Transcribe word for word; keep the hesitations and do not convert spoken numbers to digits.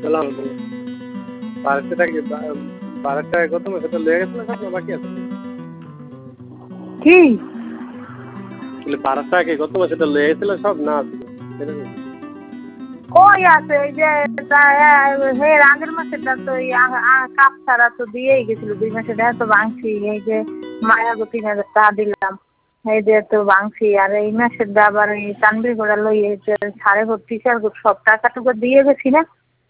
সালাম বারোশো টাকা বারো টাকা কত সেটা লেগে গেছিল সব না বাকি আছে কি বারো টাকা কত সেটা লেগেছিল সব না কই আছে এই যে হে আগের মাসেরটা তো কাপ ছাড়া তো দিয়েই গেছিল দুই মাসের দেখা তো ভাঙছি এই যে মায়াগো তিন হাজার টাকা দিলাম এই যে তো ভাঙছি আর এই মাসের আবার এই তানবির ঘোড়া লই সাড়ে ভর্তি সব টাকাটুকু দিয়ে গেছি না